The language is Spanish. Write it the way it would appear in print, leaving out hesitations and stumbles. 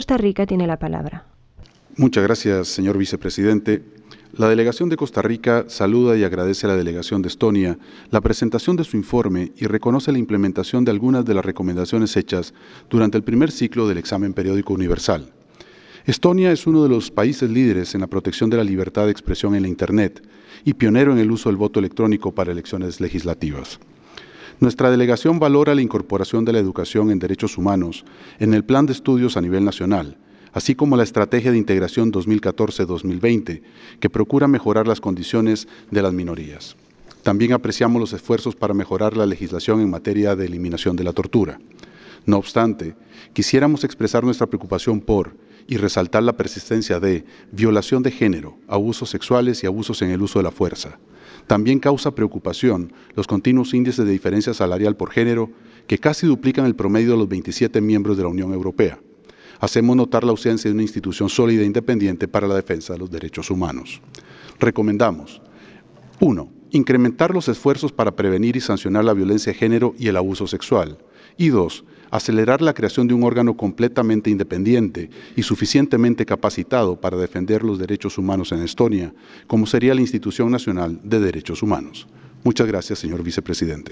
Costa Rica tiene la palabra. Muchas gracias, señor vicepresidente. La delegación de Costa Rica saluda y agradece a la delegación de Estonia la presentación de su informe y reconoce la implementación de algunas de las recomendaciones hechas durante el primer ciclo del examen periódico universal. Estonia es uno de los países líderes en la protección de la libertad de expresión en la Internet y pionero en el uso del voto electrónico para elecciones legislativas. Nuestra delegación valora la incorporación de la educación en derechos humanos en el plan de estudios a nivel nacional, así como la Estrategia de Integración 2014-2020, que procura mejorar las condiciones de las minorías. También apreciamos los esfuerzos para mejorar la legislación en materia de eliminación de la tortura. No obstante, quisiéramos expresar nuestra preocupación por y resaltar la persistencia de violación de género, abusos sexuales y abusos en el uso de la fuerza. También causa preocupación los continuos índices de diferencia salarial por género que casi duplican el promedio de los 27 miembros de la Unión Europea. Hacemos notar la ausencia de una institución sólida e independiente para la defensa de los derechos humanos. Recomendamos: 1. Incrementar los esfuerzos para prevenir y sancionar la violencia de género y el abuso sexual. Y 2. Acelerar la creación de un órgano completamente independiente y suficientemente capacitado para defender los derechos humanos en Estonia, como sería la Institución Nacional de Derechos Humanos. Muchas gracias, señor vicepresidente.